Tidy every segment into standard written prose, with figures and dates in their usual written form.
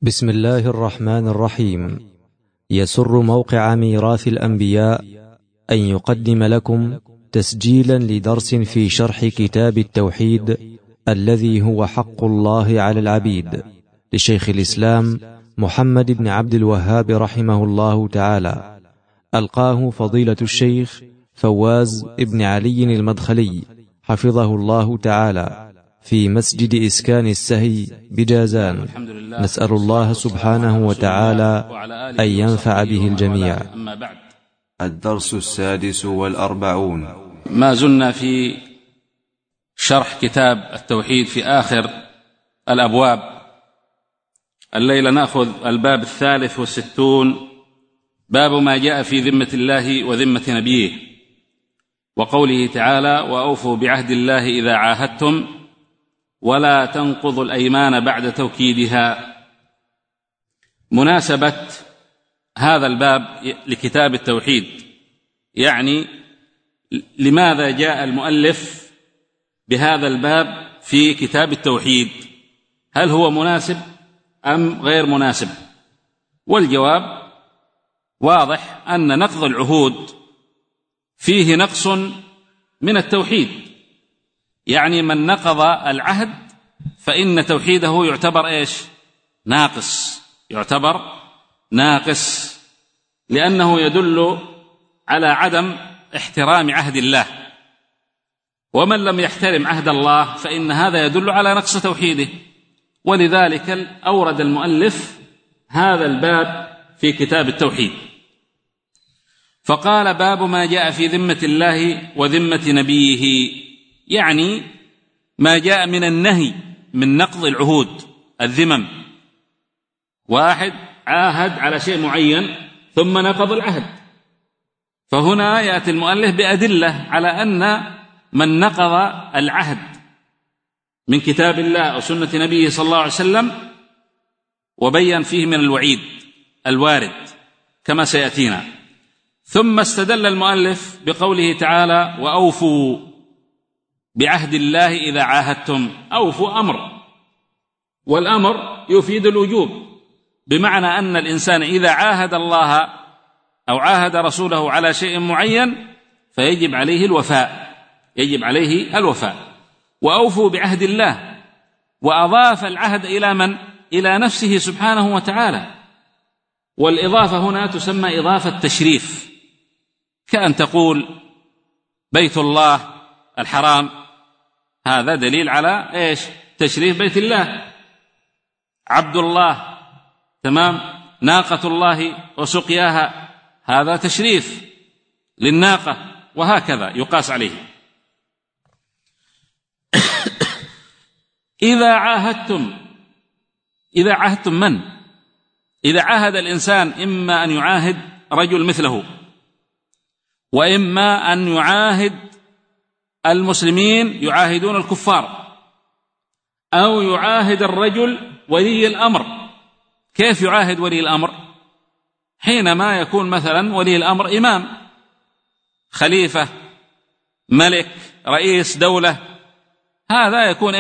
بسم الله الرحمن الرحيم. يسر موقع ميراث الأنبياء أن يقدم لكم تسجيلا لدرس في شرح كتاب التوحيد الذي هو حق الله على العبيد لشيخ الإسلام محمد بن عبد الوهاب رحمه الله تعالى، ألقاه فضيلة الشيخ فواز ابن علي المدخلي حفظه الله تعالى في مسجد إسكان السهي بجازان. نسأل الله سبحانه وتعالى أن ينفع به الجميع. أما بعد، الدرس 46. ما زلنا في شرح كتاب التوحيد في آخر الأبواب. الليلة نأخذ الباب 63، باب ما جاء في ذمة الله وذمة نبيه، وقوله تعالى: وأوفوا بعهد الله إذا عاهدتم ولا تنقضوا الأيمان بعد توكيدها. مناسبة هذا الباب لكتاب التوحيد، يعني لماذا جاء المؤلف بهذا الباب في كتاب التوحيد؟ هل هو مناسب أم غير مناسب؟ والجواب واضح، أن نقض العهود فيه نقص من التوحيد، يعني من نقض العهد فإن توحيده يعتبر ناقص، يعتبر ناقص، لأنه يدل على عدم احترام عهد الله، ومن لم يحترم عهد الله فإن هذا يدل على نقص توحيده. ولذلك أورد المؤلف هذا الباب في كتاب التوحيد، فقال: باب ما جاء في ذمة الله وذمة نبيه، يعني ما جاء من النهي من نقض العهود، الذمم. واحد عاهد على شيء معين ثم نقض العهد، فهنا يأتي المؤلف بأدلة على أن من نقض العهد من كتاب الله أو سنة نبيه صلى الله عليه وسلم، وبين فيه من الوعيد الوارد كما سيأتينا. ثم استدل المؤلف بقوله تعالى: وأوفوا بعهد الله إذا عاهدتم. أوفوا أمر، والأمر يفيد الوجوب، بمعنى أن الإنسان إذا عاهد الله أو عاهد رسوله على شيء معين فيجب عليه الوفاء، يجب عليه الوفاء. وأوفوا بعهد الله، وأضاف العهد إلى من؟ إلى نفسه سبحانه وتعالى. والإضافة هنا تسمى إضافة تشريف، كأن تقول بيت الله الحرام، هذا دليل على تشريف بيت الله. عبد الله، تمام، ناقة الله وسقياها، هذا تشريف للناقة، وهكذا يقاس عليه. إذا عاهدتم، إذا عاهدتم من؟ إذا عاهد الإنسان إما أن يعاهد رجل مثله، وإما أن يعاهد المسلمين يعاهدون الكفار، أو يعاهد الرجل ولي الأمر. كيف يعاهد ولي الأمر؟ حينما يكون مثلا ولي الأمر إمام، خليفة، ملك، رئيس دولة، هذا يكون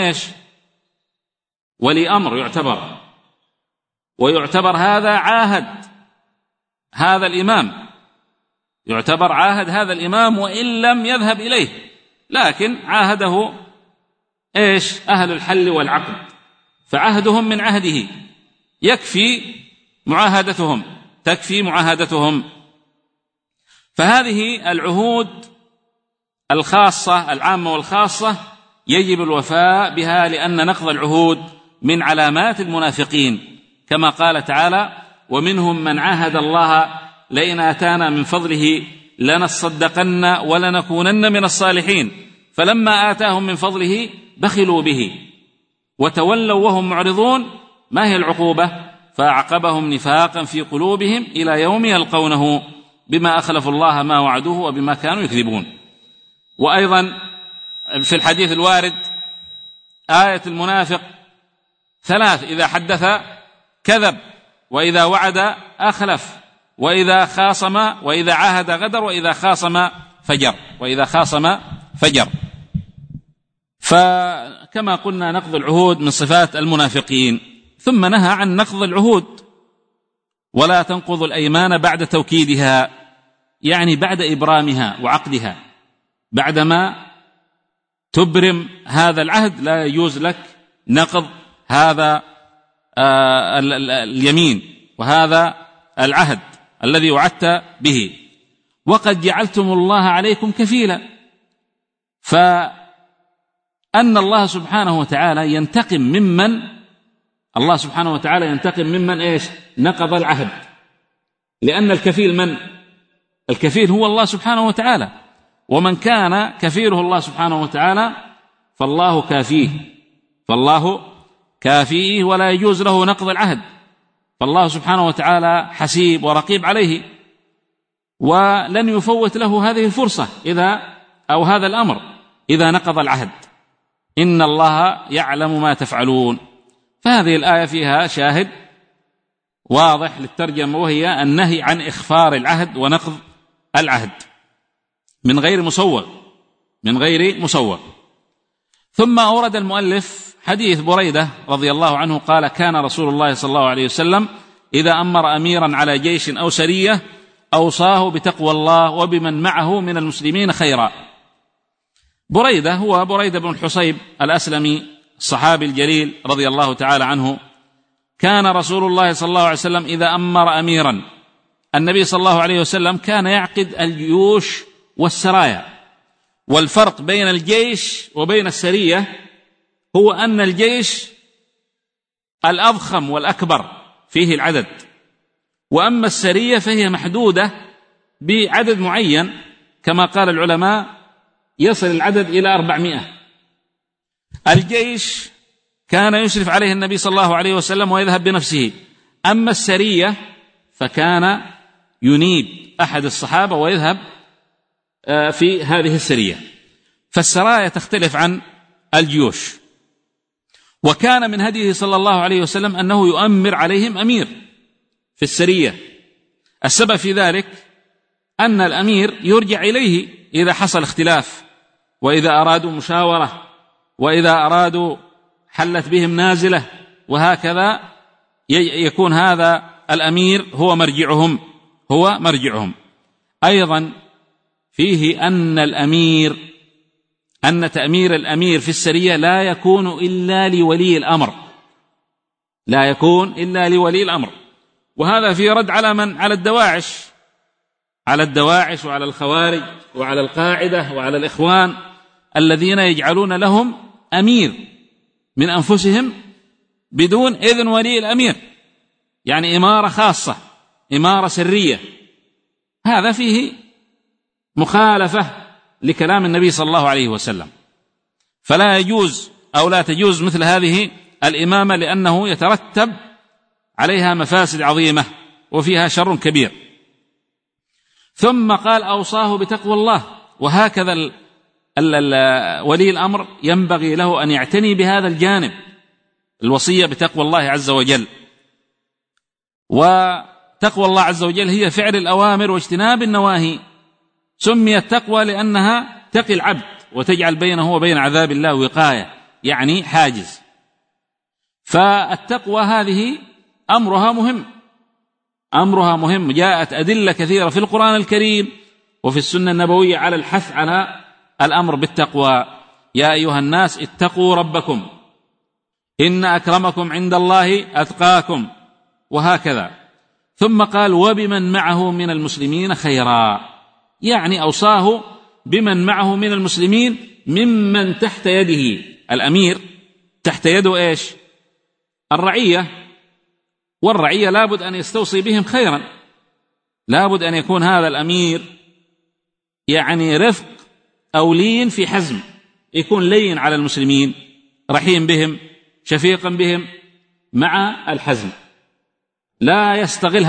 ولي أمر يعتبر، ويعتبر هذا عاهد هذا الإمام، يعتبر عاهد هذا الإمام وإن لم يذهب إليه، لكن عاهده أهل الحل والعقد، فعهدهم من عهده، يكفي معاهدتهم، تكفي معاهدتهم. فهذه العهود الخاصة، العامة والخاصة، يجب الوفاء بها، لأن نقض العهود من علامات المنافقين، كما قال تعالى: ومنهم من عاهد الله لئن آتانا من فضله لنصدقن ولنكونن من الصالحين فلما آتاهم من فضله بخلوا به وتولوا وهم معرضون. ما هي العقوبة؟ فأعقبهم نفاقا في قلوبهم إلى يوم يلقونه بما أخلفوا الله ما وعدوه وبما كانوا يكذبون. وأيضا في الحديث الوارد آية المنافق 3: إذا حدث كذب، وإذا وعد أخلف، وإذا خاصم، وإذا عاهد غدر، وإذا خاصم فجر، وإذا خاصم فجر. فكما قلنا نقض العهود من صفات المنافقين. ثم نهى عن نقض العهود: ولا تنقضوا الأيمان بعد توكيدها، يعني بعد إبرامها وعقدها. بعدما تبرم هذا العهد لا يجوز لك نقض هذا اليمين وهذا العهد الذي وعدت به. وقد جعلتم الله عليكم كفيلا، فأن الله سبحانه وتعالى ينتقم ممن إيش؟ نقض العهد. لأن الكفيل من؟ الكفيل هو الله سبحانه وتعالى، ومن كان كفيله الله سبحانه وتعالى فالله كافيه ولا يجوز له نقض العهد، فالله سبحانه وتعالى حسيب ورقيب عليه، ولن يفوت له هذه الفرصة أو هذا الأمر إذا نقض العهد. إن الله يعلم ما تفعلون. فهذه الآية فيها شاهد واضح للترجمة، وهي النهي عن إخفار العهد ونقض العهد من غير مسوغ. ثم أورد المؤلف حديث بريدة رضي الله عنه قال: كان رسول الله صلى الله عليه وسلم إذا أمر أميرا على جيش أو سرية أوصاه بتقوى الله وبمن معه من المسلمين خيرا. بريدة هو بريدة بن الحصيب الأسلمي الصحابي الجليل رضي الله تعالى عنه. كان رسول الله صلى الله عليه وسلم إذا أمر أميرا، النبي صلى الله عليه وسلم كان يعقد الجيوش والسرايا. والفرق بين الجيش وبين السرية هو أن الجيش الأضخم والأكبر فيه العدد، وأما السرية فهي محدودة بعدد معين، كما قال العلماء يصل العدد إلى 400. الجيش كان يشرف عليه النبي صلى الله عليه وسلم ويذهب بنفسه، أما السرية فكان ينيب أحد الصحابة ويذهب في هذه السرية. فالسرايا تختلف عن الجيوش. وكان من هديه صلى الله عليه وسلم أنه يؤمر عليهم أمير في السرية. السبب في ذلك أن الأمير يرجع إليه إذا حصل اختلاف، وإذا أرادوا مشاورة، وإذا أرادوا حلت بهم نازلة، وهكذا يكون هذا الأمير هو مرجعهم. أيضا فيه أن تأمير الأمير في السرية لا يكون إلا لولي الأمر، وهذا في رد على الدواعش وعلى الخوارج وعلى القاعدة وعلى الإخوان الذين يجعلون لهم أمير من أنفسهم بدون إذن ولي الأمير، يعني إمارة خاصة، إمارة سرية. هذا فيه مخالفة لكلام النبي صلى الله عليه وسلم، فلا يجوز أو لا تجوز مثل هذه الإمامة، لأنه يترتب عليها مفاسد عظيمة وفيها شر كبير. ثم قال: أوصاه بتقوى الله. وهكذا ولي الأمر ينبغي له أن يعتني بهذا الجانب، الوصية بتقوى الله عز وجل. وتقوى الله عز وجل هي فعل الأوامر واجتناب النواهي. سميت تقوى لأنها تقي العبد وتجعل بينه وبين عذاب الله وقاية، يعني حاجز. فالتقوى هذه أمرها مهم. جاءت أدلة كثيرة في القرآن الكريم وفي السنة النبوية على الحث على الأمر بالتقوى. يا أيها الناس اتقوا ربكم إن أكرمكم عند الله أتقاكم، وهكذا. ثم قال: وبمن معه من المسلمين خيرا، يعني أوصاه بمن معه من المسلمين ممن تحت يده. الأمير تحت يده إيش؟ الرعية، والرعية لابد أن يستوصي بهم خيرا، لابد أن يكون هذا الأمير يعني رفق أو لين في حزم، يكون لين على المسلمين، رحيم بهم، شفيقا بهم، مع الحزم. لا يستغل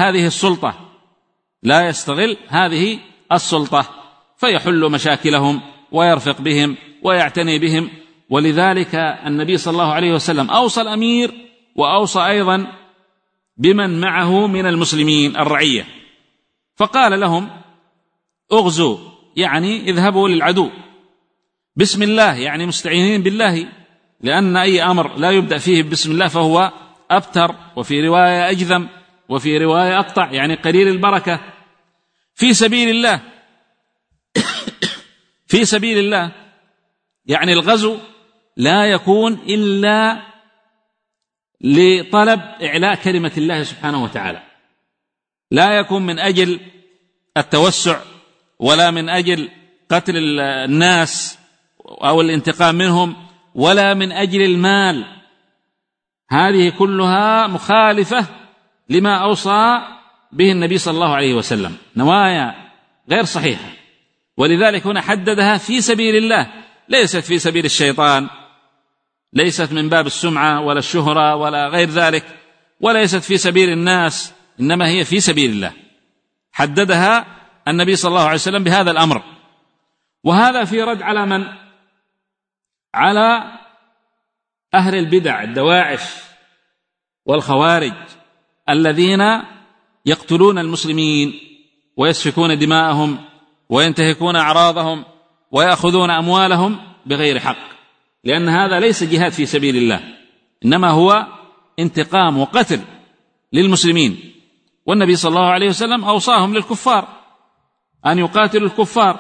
هذه السلطة فيحل مشاكلهم ويرفق بهم ويعتني بهم. ولذلك النبي صلى الله عليه وسلم أوصى الأمير وأوصى أيضا بمن معه من المسلمين الرعية، فقال لهم: اغزوا، يعني اذهبوا للعدو، بسم الله، يعني مستعينين بالله، لأن أي أمر لا يبدأ فيه بسم الله فهو أبتر، وفي رواية أجذم، وفي رواية أقطع، يعني قليل البركة. في سبيل الله في سبيل الله يعني الغزو لا يكون إلا لطلب إعلاء كلمة الله سبحانه وتعالى، لا يكون من أجل التوسع ولا من أجل قتل الناس أو الانتقام منهم ولا من أجل المال. هذه كلها مخالفة لما أوصى به النبي صلى الله عليه وسلم، نوايا غير صحيحة. ولذلك هنا حددها في سبيل الله، ليست في سبيل الشيطان، ليست من باب السمعة ولا الشهرة ولا غير ذلك، وليست في سبيل الناس، إنما هي في سبيل الله. حددها النبي صلى الله عليه وسلم بهذا الأمر. وهذا في رد على من؟ على أهل البدع الدواعش والخوارج الذين يقتلون المسلمين ويسفكون دماءهم وينتهكون أعراضهم ويأخذون أموالهم بغير حق، لأن هذا ليس جهاد في سبيل الله، إنما هو انتقام وقتل للمسلمين. والنبي صلى الله عليه وسلم أوصاهم للكفار أن يقاتلوا الكفار،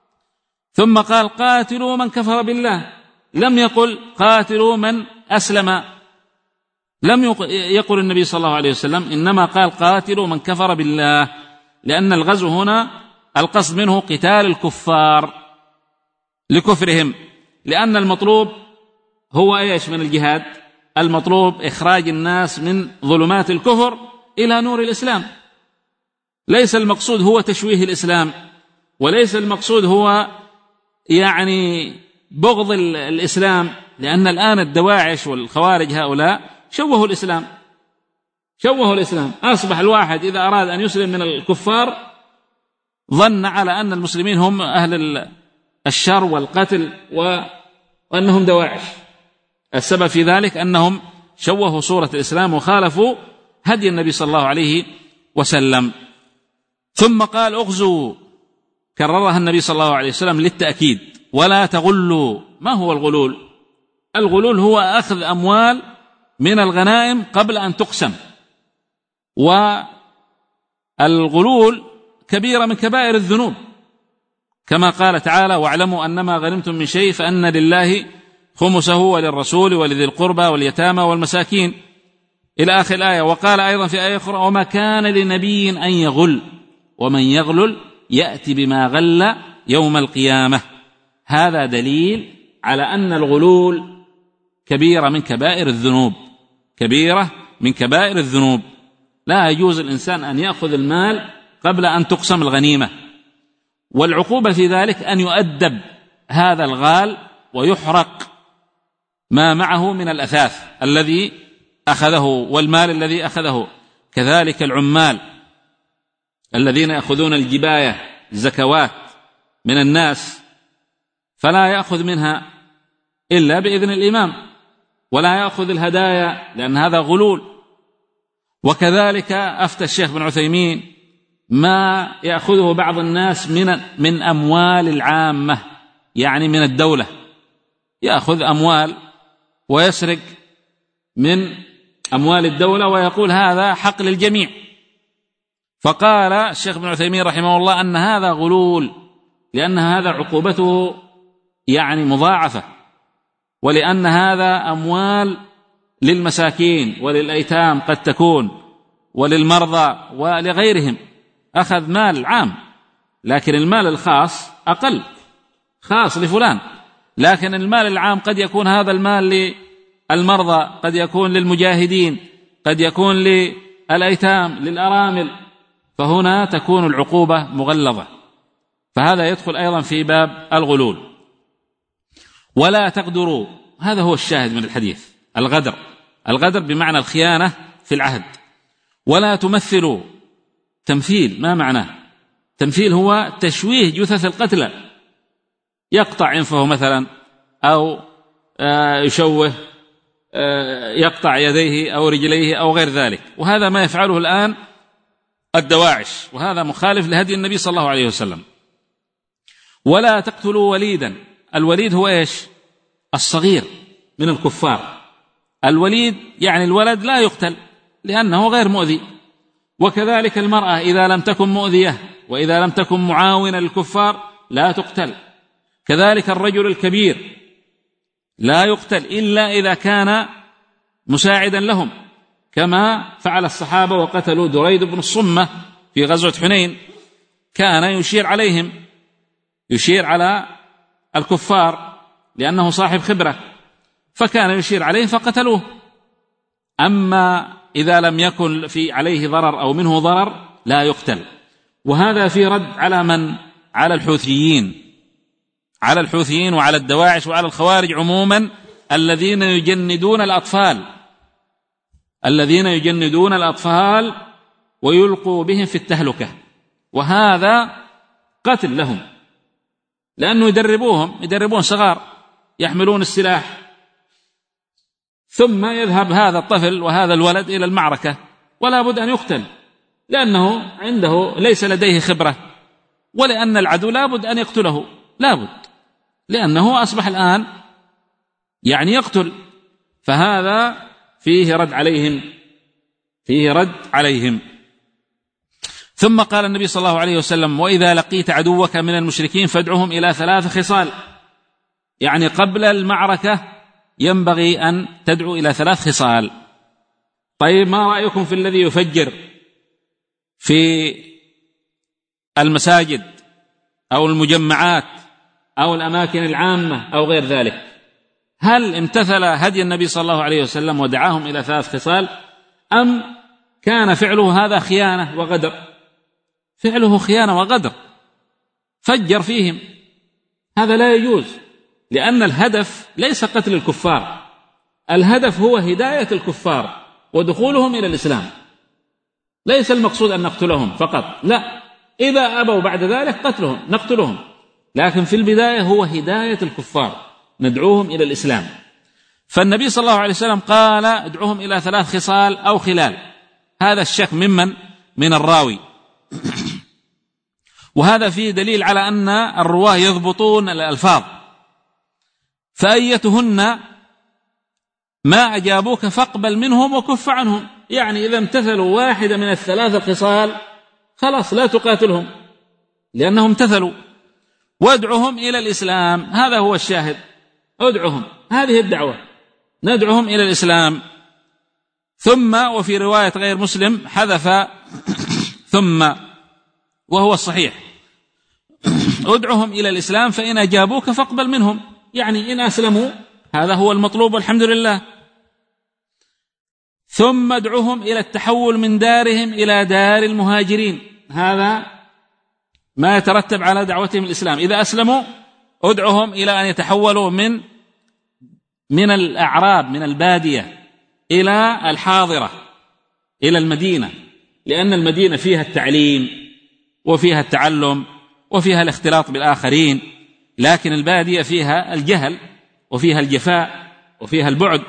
ثم قال قاتلوا من كفر بالله، لم يقل قاتلوا من أسلم، لم يقل النبي صلى الله عليه وسلم، إنما قال قاتلوا من كفر بالله، لأن الغزو هنا القصد منه قتال الكفار لكفرهم، لأن المطلوب هو إيش من الجهاد؟ المطلوب إخراج الناس من ظلمات الكفر إلى نور الإسلام. ليس المقصود هو تشويه الإسلام، وليس المقصود هو يعني بغض الإسلام، لأن الآن الدواعش والخوارج هؤلاء شوهوا الإسلام، شوهوا الإسلام. أصبح الواحد إذا أراد أن يسلم من الكفار ظن على أن المسلمين هم أهل الشر والقتل وأنهم دواعش. السبب في ذلك أنهم شوهوا صورة الإسلام وخالفوا هدي النبي صلى الله عليه وسلم. ثم قال اغزوا، كررها النبي صلى الله عليه وسلم للتأكيد، ولا تغلوا. ما هو الغلول؟ الغلول هو أخذ أموال من الغنائم قبل أن تقسم، والغلول كبيرة من كبائر الذنوب، كما قال تعالى واعلموا أنما غنمتم من شيء فأن لله خمسه وللرسول ولذي القربى واليتامى والمساكين إلى آخر الآية. وقال أيضا في آية أخرى وما كان لنبي أن يغل ومن يغلل يأتي بما غل يوم القيامة. هذا دليل على أن الغلول كبيرة من كبائر الذنوب، كبيرة من كبائر الذنوب. لا يجوز الإنسان أن يأخذ المال قبل أن تقسم الغنيمة، والعقوبة في ذلك أن يؤدب هذا الغال ويحرق ما معه من الأثاث الذي أخذه والمال الذي أخذه. كذلك العمال الذين يأخذون الجباية الزكوات من الناس فلا يأخذ منها إلا بإذن الإمام، ولا يأخذ الهدايا لأن هذا غلول. وكذلك أفتى الشيخ بن عثيمين ما يأخذه بعض الناس من أموال العامة، يعني من الدولة، يأخذ أموال ويسرق من أموال الدولة ويقول هذا حق للجميع. فقال الشيخ بن عثيمين رحمه الله أن هذا غلول، لأن هذا عقوبته يعني مضاعفة، ولأن هذا أموال للمساكين وللأيتام قد تكون وللمرضى ولغيرهم، أخذ مال عام، لكن المال الخاص أقل، خاص لفلان، لكن المال العام قد يكون هذا المال للمرضى، قد يكون للمجاهدين، قد يكون للأيتام، للأرامل، فهنا تكون العقوبة مغلظة. فهذا يدخل أيضا في باب الغلول. ولا تغدروا، هذا هو الشاهد من الحديث، الغدر، الغدر بمعنى الخيانة في العهد. ولا تمثلوا، تمثيل ما معناه؟ تمثيل هو تشويه جثث القتلى، يقطع أنفه مثلا، أو يشوه، يقطع يديه أو رجليه أو غير ذلك، وهذا ما يفعله الآن الدواعش، وهذا مخالف لهدي النبي صلى الله عليه وسلم. ولا تقتلوا وليدا، الوليد هو إيش؟ الصغير من الكفار، الوليد يعني الولد لا يقتل لأنه غير مؤذي، وكذلك المرأة إذا لم تكن مؤذية وإذا لم تكن معاونة للكفار لا تقتل، كذلك الرجل الكبير لا يقتل إلا إذا كان مساعدا لهم، كما فعل الصحابة وقتلوا دريد بن الصمة في غزوة حنين، كان يشير عليهم، يشير على الكفار لأنه صاحب خبرة، فكان يشير عليهم فقتلوه. أما إذا لم يكن في عليه ضرر أو منه ضرر لا يقتل. وهذا في رد على من؟ على الحوثيين، على الحوثيين وعلى الدواعش وعلى الخوارج عموما الذين يجندون الأطفال، الذين يجندون الأطفال ويلقوا بهم في التهلكة، وهذا قتل لهم، لأنه يدربون صغار يحملون السلاح، ثم يذهب هذا الطفل وهذا الولد إلى المعركة ولا بد أن يقتل، لأنه عنده ليس لديه خبرة، ولأن العدو لا بد أن يقتله، لا بد، لأنه أصبح الآن يعني يقتل، فهذا فيه رد عليهم، فيه رد عليهم. ثم قال النبي صلى الله عليه وسلم: وإذا لقيت عدوك من المشركين فادعهم إلى 3 خصال، يعني قبل المعركة ينبغي أن تدعو إلى 3 خصال. طيب ما رأيكم في الذي يفجر في المساجد أو المجمعات أو الأماكن العامة أو غير ذلك؟ هل امتثل هدي النبي صلى الله عليه وسلم ودعاهم إلى 3 خصال، أم كان فعله هذا خيانة وغدر؟ فعله خيانة وغدر، فجر فيهم، هذا لا يجوز، لأن الهدف ليس قتل الكفار، الهدف هو هداية الكفار ودخولهم إلى الإسلام، ليس المقصود أن نقتلهم فقط، لا، إذا أبوا بعد ذلك نقتلهم، لكن في البداية هو هداية الكفار، ندعوهم إلى الإسلام. فالنبي صلى الله عليه وسلم قال: ادعوهم إلى 3 خصال أو خلال. هذا الشك من الراوي، وهذا فيه دليل على أن الرواه يضبطون الألفاظ، فأيتهن ما أجابوك فاقبل منهم وكف عنهم، يعني إذا امتثلوا واحدة من ال3 الخصال خلاص لا تقاتلهم لأنهم امتثلوا، وادعهم إلى الإسلام، هذا هو الشاهد، ادعهم، هذه الدعوة، ندعوهم إلى الإسلام. ثم وفي رواية غير مسلم حذف ثم، وهو الصحيح، ادعهم إلى الإسلام فإن أجابوك فاقبل منهم، يعني إن أسلموا هذا هو المطلوب والحمد لله. ثم ادعوهم إلى التحول من دارهم إلى دار المهاجرين، هذا ما يترتب على دعوتهم الإسلام. إذا أسلموا ادعوهم إلى أن يتحولوا من الأعراب من البادية إلى الحاضرة، إلى المدينة، لأن المدينة فيها التعليم وفيها التعلم وفيها الاختلاط بالآخرين، لكن البادية فيها الجهل وفيها الجفاء وفيها البعد.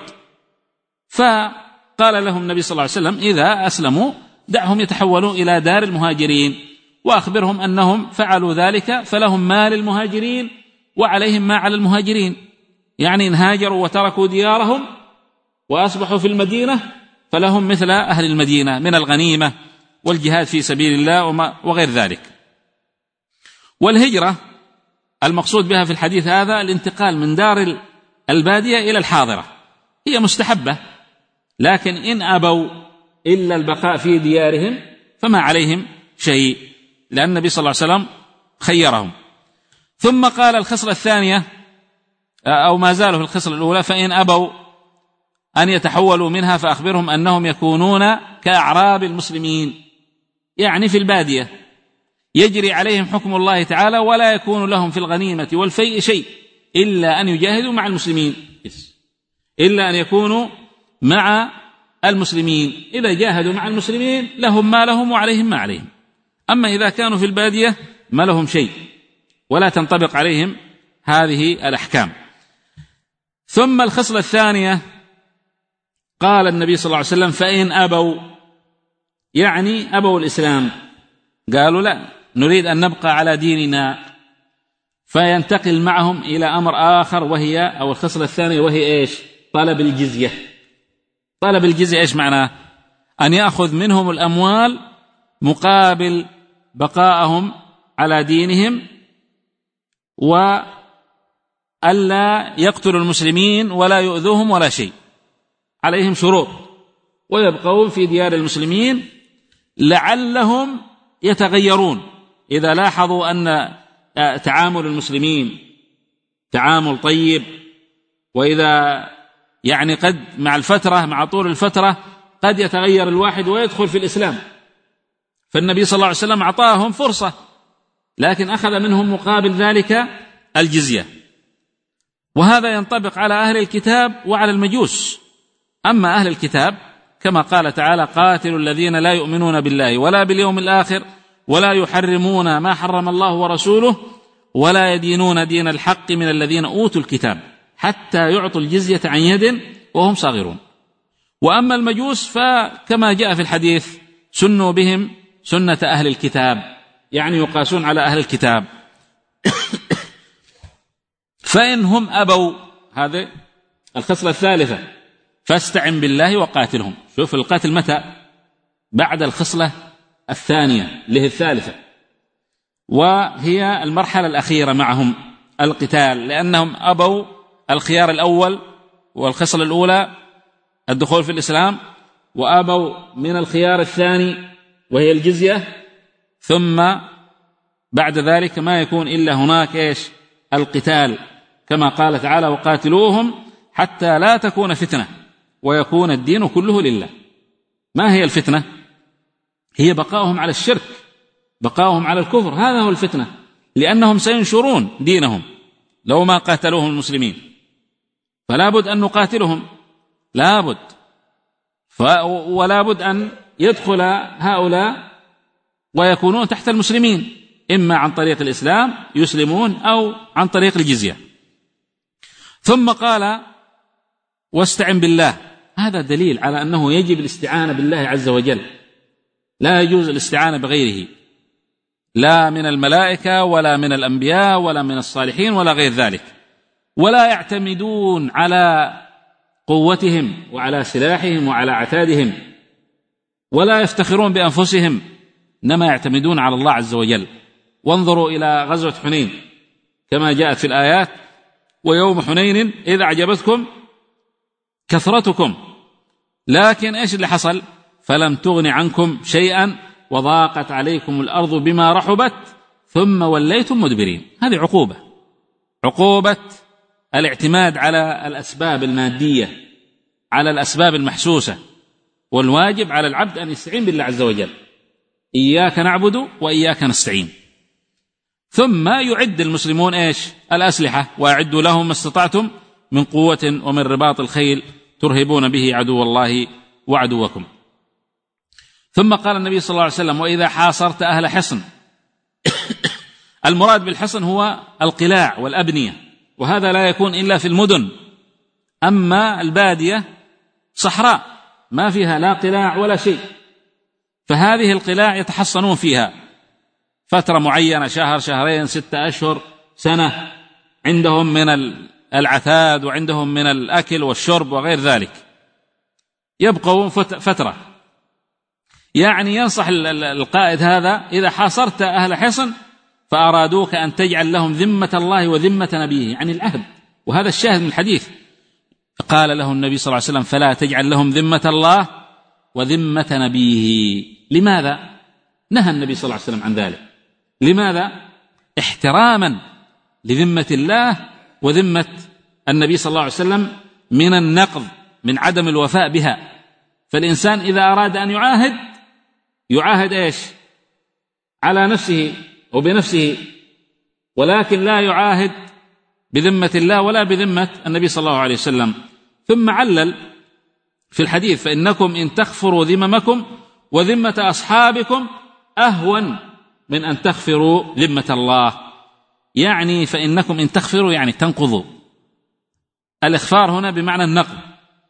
فقال لهم النبي صلى الله عليه وسلم: إذا أسلموا دعهم يتحولوا إلى دار المهاجرين، وأخبرهم أنهم فعلوا ذلك فلهم ما للمهاجرين وعليهم ما على المهاجرين، يعني إن هاجروا وتركوا ديارهم وأصبحوا في المدينة فلهم مثل أهل المدينة من الغنيمة والجهاد في سبيل الله وغير ذلك. والهجرة المقصود بها في الحديث هذا الانتقال من دار البادية إلى الحاضرة، هي مستحبة، لكن إن أبوا إلا البقاء في ديارهم فما عليهم شيء، لأن النبي صلى الله عليه وسلم خيرهم. ثم قال الخصلة الثانية، أو ما زالوا في الخصلة الأولى: فإن أبوا أن يتحولوا منها فأخبرهم أنهم يكونون كأعراب المسلمين، يعني في البادية يجري عليهم حكم الله تعالى ولا يكون لهم في الغنيمة والفيء شيء إلا أن يجاهدوا مع المسلمين، إلا أن يكونوا مع المسلمين، إذا جاهدوا مع المسلمين لهم ما لهم وعليهم ما عليهم، أما إذا كانوا في البادية ما لهم شيء ولا تنطبق عليهم هذه الأحكام. ثم الخصلة الثانية قال النبي صلى الله عليه وسلم: فإن أبوا، يعني أبوا الإسلام، قالوا لا نريد أن نبقى على ديننا، فينتقل معهم إلى أمر آخر، وهي أو الخصلة الثانية، وهي إيش؟ طلب الجزية، طلب الجزية إيش معناه؟ أن يأخذ منهم الأموال مقابل بقائهم على دينهم، وألا يقتلوا المسلمين ولا يؤذوهم ولا شيء، عليهم شروط، ويبقون في ديار المسلمين لعلهم يتغيرون إذا لاحظوا أن تعامل المسلمين تعامل طيب، وإذا يعني قد مع الفترة مع طول الفترة قد يتغير الواحد ويدخل في الإسلام. فالنبي صلى الله عليه وسلم أعطاهم فرصة، لكن أخذ منهم مقابل ذلك الجزية. وهذا ينطبق على أهل الكتاب وعلى المجوس. أما أهل الكتاب كما قال تعالى: قاتلوا الذين لا يؤمنون بالله ولا باليوم الآخر ولا يحرمون ما حرم الله ورسوله ولا يدينون دين الحق من الذين أوتوا الكتاب حتى يعطوا الجزية عن يد وهم صاغرون. وأما المجوس فكما جاء في الحديث: سنوا بهم سنة أهل الكتاب، يعني يقاسون على أهل الكتاب. فإن هم أبوا، هذه الخصلة الثالثة، فاستعن بالله وقاتلهم. شوف القاتل متى؟ بعد الخصلة الثانية اللي هي الثالثة، وهي المرحلة الأخيرة معهم القتال، لأنهم أبوا الخيار الأول والخصلة الأولى الدخول في الإسلام، وأبوا من الخيار الثاني وهي الجزية، ثم بعد ذلك ما يكون إلا هناك إيش؟ القتال، كما قال تعالى: وقاتلوهم حتى لا تكون فتنة ويكون الدين كله لله. ما هي الفتنة؟ هي بقاؤهم على الشرك، بقاؤهم على الكفر، هذا هو الفتنة، لأنهم سينشرون دينهم لو ما قاتلوهم المسلمين، فلا بد أن نقاتلهم، لا بد، ولا بد أن يدخل هؤلاء ويكونون تحت المسلمين، إما عن طريق الإسلام يسلمون أو عن طريق الجزية. ثم قال: واستعن بالله. هذا دليل على أنه يجب الاستعانة بالله عز وجل، لا يجوز الاستعانة بغيره، لا من الملائكة ولا من الأنبياء ولا من الصالحين ولا غير ذلك، ولا يعتمدون على قوتهم وعلى سلاحهم وعلى عتادهم، ولا يفتخرون بأنفسهم، إنما يعتمدون على الله عز وجل. وانظروا إلى غزوة حنين كما جاءت في الآيات: ويوم حنين إذ أعجبتكم كثرتكم لكن إيش اللي حصل؟ فلم تغن عنكم شيئا وضاقت عليكم الأرض بما رحبت ثم وليتم مدبرين. هذه عقوبة الاعتماد على الأسباب المادية، على الأسباب المحسوسة. والواجب على العبد أن يستعين بالله عز وجل: إياك نعبد وإياك نستعين. ثم يعد المسلمون إيش؟ الأسلحة: وأعدوا لهم ما استطعتم من قوة ومن رباط الخيل ترهبون به عدو الله وعدوكم. ثم قال النبي صلى الله عليه وسلم: وإذا حاصرت أهل حصن. المراد بالحصن هو القلاع والأبنية، وهذا لا يكون إلا في المدن. أما البادية صحراء ما فيها لا قلاع ولا شيء، فهذه القلاع يتحصنون فيها فترة معينة، شهر، شهرين، 6 أشهر، سنة، عندهم من العتاد وعندهم من الأكل والشرب وغير ذلك، يبقون فترة. يعني ينصح القائد هذا: إذا حاصرت أهل حصن فأرادوك أن تجعل لهم ذمة الله وذمة نبيه، يعني العهد. وهذا الشاهد من الحديث. قال له النبي صلى الله عليه وسلم: فلا تجعل لهم ذمة الله وذمة نبيه. لماذا نهى النبي صلى الله عليه وسلم عن ذلك؟ لماذا؟ احتراما لذمة الله وذمة النبي صلى الله عليه وسلم من النقض، من عدم الوفاء بها. فالإنسان إذا أراد أن يعاهد إيش؟ على نفسه وبنفسه، ولكن لا يعاهد بذمة الله ولا بذمة النبي صلى الله عليه وسلم. ثم علل في الحديث: فإنكم إن تغفروا ذممكم وذمة أصحابكم أهون من أن تغفروا ذمة الله. يعني فإنكم إن تغفروا يعني تنقضوا. الإغفار هنا بمعنى النقض.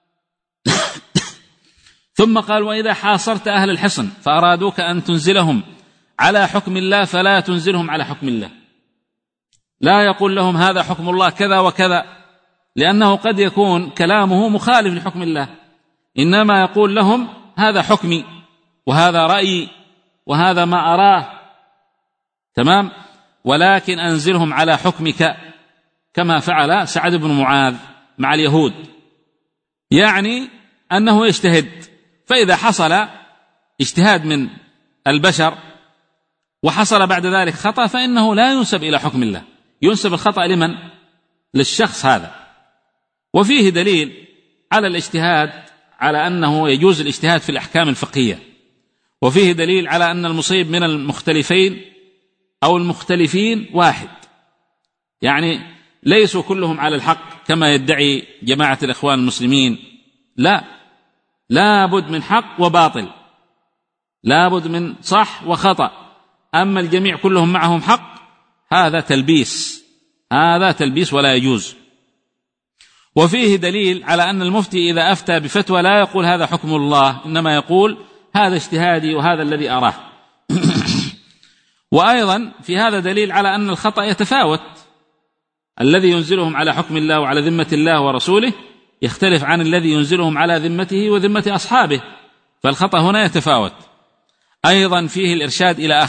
ثم قال: وإذا حاصرت أهل الحصن فأرادوك أن تنزلهم على حكم الله فلا تنزلهم على حكم الله. لا يقول لهم هذا حكم الله كذا وكذا، لأنه قد يكون كلامه مخالف لحكم الله. إنما يقول لهم هذا حكمي وهذا رأيي وهذا ما أراه، تمام، ولكن أنزلهم على حكمك، كما فعل سعد بن معاذ مع اليهود، يعني أنه يجتهد، فإذا حصل اجتهاد من البشر وحصل بعد ذلك خطأ فإنه لا ينسب إلى حكم الله، ينسب الخطأ لمن؟ للشخص هذا. وفيه دليل على الاجتهاد، على أنه يجوز الاجتهاد في الأحكام الفقهية، وفيه دليل على أن المصيب من المختلفين أو المختلفين واحد، يعني ليسوا كلهم على الحق كما يدعي جماعة الإخوان المسلمين، لا بد من حق وباطل، لا بد من صح وخطأ، أما الجميع كلهم معهم حق هذا تلبيس، هذا تلبيس ولا يجوز. وفيه دليل على أن المفتي إذا أفتى بفتوى لا يقول هذا حكم الله، إنما يقول هذا اجتهادي وهذا الذي أراه. وأيضا في هذا دليل على أن الخطأ يتفاوت، الذي ينزلهم على حكم الله وعلى ذمة الله ورسوله يختلف عن الذي ينزلهم على ذمته وذمة أصحابه، فالخطأ هنا يتفاوت. أيضا فيه الإرشاد إلى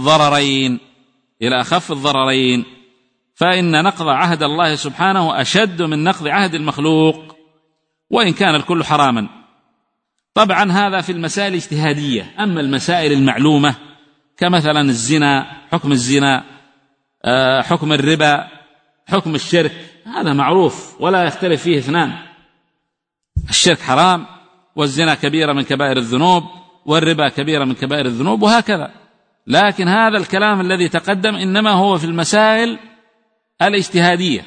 أخف الضررين، فإن نقض عهد الله سبحانه أشد من نقض عهد المخلوق وإن كان الكل حراما. طبعا هذا في المسائل الاجتهادية، أما المسائل المعلومة كمثلا الزنا، حكم الزنا، حكم الربا، حكم الشرك، هذا معروف ولا يختلف فيه اثنان، الشرك حرام والزنا كبيرة من كبائر الذنوب والربا كبيرة من كبائر الذنوب وهكذا. لكن هذا الكلام الذي تقدم إنما هو في المسائل الاجتهادية.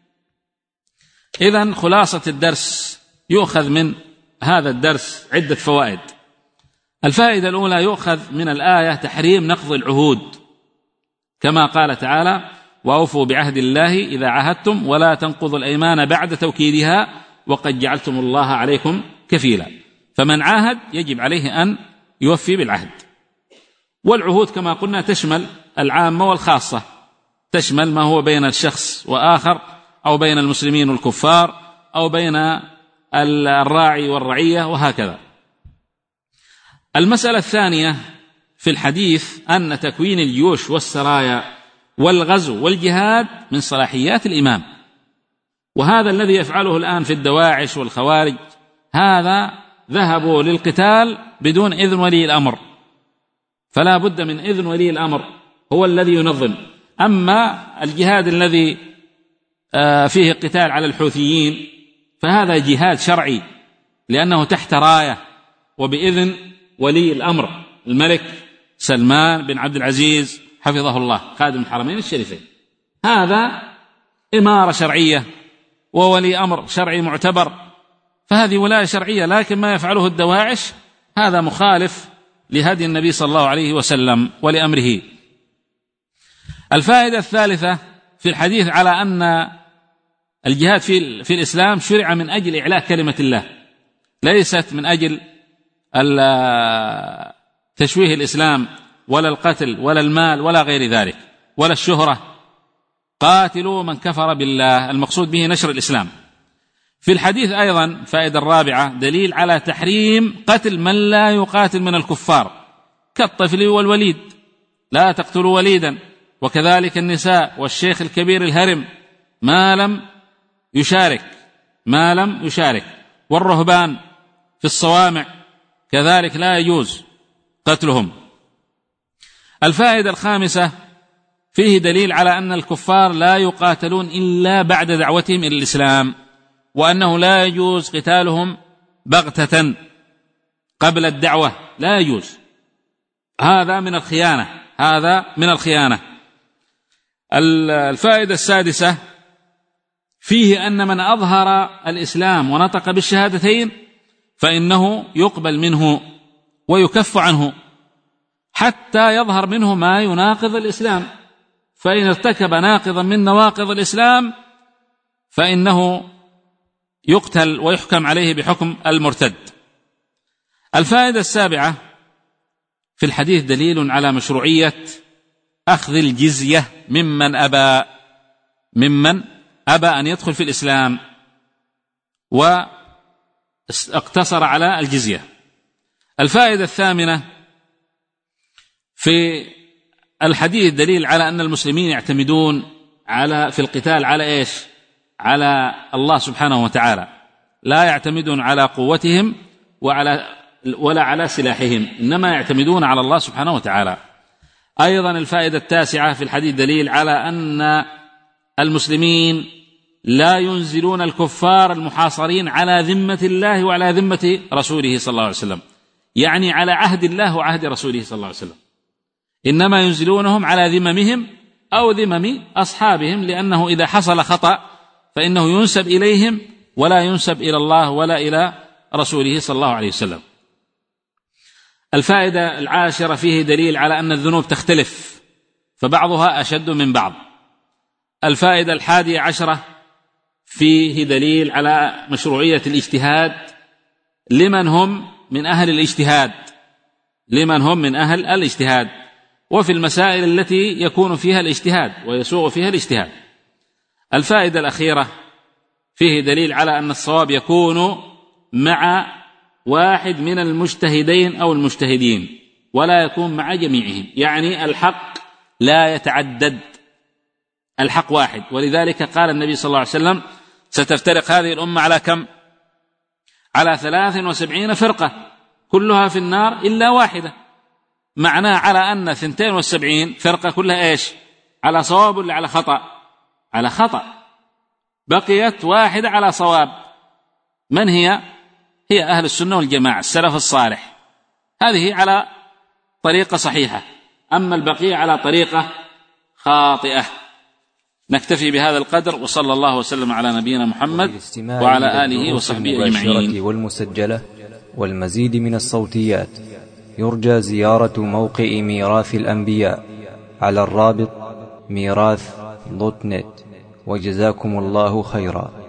إذن خلاصة الدرس، يؤخذ من هذا الدرس عدة فوائد. الفائدة الأولى، يؤخذ من الآية تحريم نقض العهود، كما قال تعالى: وأوفوا بعهد الله إذا عاهدتم ولا تنقضوا الأيمان بعد توكيدها وقد جعلتم الله عليكم كفيلا. فمن عاهد يجب عليه أن يوفي بالعهد. والعهود كما قلنا تشمل العامة والخاصة، تشمل ما هو بين الشخص وآخر، أو بين المسلمين والكفار، أو بين الراعي والرعية وهكذا. المسألة الثانية في الحديث أن تكوين الجيوش والسرايا والغزو والجهاد من صلاحيات الإمام، وهذا الذي يفعله الآن في الدواعش والخوارج، هذا ذهبوا للقتال بدون إذن ولي الأمر، فلا بد من إذن ولي الأمر، هو الذي ينظم. أما الجهاد الذي فيه قتال على الحوثيين فهذا جهاد شرعي، لأنه تحت راية وبإذن ولي الأمر الملك سلمان بن عبد العزيز حفظه الله خادم الحرمين الشريفين، هذا إمارة شرعية وولي أمر شرعي معتبر، فهذه ولاية شرعية. لكن ما يفعله الدواعش هذا مخالف لهدي النبي صلى الله عليه وسلم ولأمره. الفائدة الثالثة في الحديث على أن الجهاد في الإسلام شرع من أجل إعلاء كلمة الله، ليست من أجل تشويه الإسلام ولا القتل ولا المال ولا غير ذلك ولا الشهرة. قاتلوا من كفر بالله، المقصود به نشر الإسلام. في الحديث أيضا فائدة الرابعة، دليل على تحريم قتل من لا يقاتل من الكفار كالطفل والوليد، لا تقتلوا وليدا، وكذلك النساء والشيخ الكبير الهرم ما لم يشارك، والرهبان في الصوامع كذلك لا يجوز قتلهم. الفائدة الخامسة، فيه دليل على أن الكفار لا يقاتلون إلا بعد دعوتهم إلى الإسلام، وأنه لا يجوز قتالهم بغتة قبل الدعوة، لا يجوز، هذا من الخيانة. الفائدة السادسة، فيه أن من أظهر الإسلام ونطق بالشهادتين فإنه يقبل منه ويكف عنه حتى يظهر منه ما يناقض الإسلام، فإن ارتكب ناقضا من نواقض الإسلام فإنه يقتل ويحكم عليه بحكم المرتد. الفائدة السابعة، في الحديث دليل على مشروعية أخذ الجزية ممن أبى أن يدخل في الإسلام، اقتصر على الجزية. الفائدة الثامنة في الحديث دليل على أن المسلمين يعتمدون في القتال على إيش؟ على الله سبحانه وتعالى، لا يعتمدون على قوتهم ولا على سلاحهم، إنما يعتمدون على الله سبحانه وتعالى. أيضا الفائدة التاسعة في الحديث دليل على أن المسلمين لا ينزلون الكفار المحاصرين على ذمة الله وعلى ذمة رسوله صلى الله عليه وسلم، يعني على عهد الله وعهد رسوله صلى الله عليه وسلم، إنما ينزلونهم على ذممهم أو ذمم أصحابهم، لأنه إذا حصل خطأ فإنه ينسب إليهم ولا ينسب إلى الله ولا إلى رسوله صلى الله عليه وسلم. الفائدة العاشرة فيه دليل على أن الذنوب تختلف فبعضها أشد من بعض. الفائدة 11 فيه دليل على مشروعية الاجتهاد لمن هم من أهل الاجتهاد، وفي المسائل التي يكون فيها الاجتهاد ويسوغ فيها الاجتهاد. الفائدة الأخيرة فيه دليل على أن الصواب يكون مع واحد من المجتهدين أو المجتهدين ولا يكون مع جميعهم، يعني الحق لا يتعدد، الحق واحد. ولذلك قال النبي صلى الله عليه وسلم: ستفترق هذه الأمة على كم؟ على 73 فرقة كلها في النار إلا واحدة. معناه على أن 72 فرقة كلها إيش؟ على صواب ولا على خطأ؟ على خطأ. بقيت واحدة على صواب. من هي؟ هي أهل السنة والجماعة، السلف الصالح، هذه على طريقة صحيحة، أما البقية على طريقة خاطئة. نكتفي بهذا القدر، وصلى الله وسلم على نبينا محمد وعلى آله وصحبه أجمعين. والمسجلة والمزيد من الصوتيات يرجى زيارة موقع ميراث الأنبياء على الرابط ميراث.net. وجزاكم الله خيرا.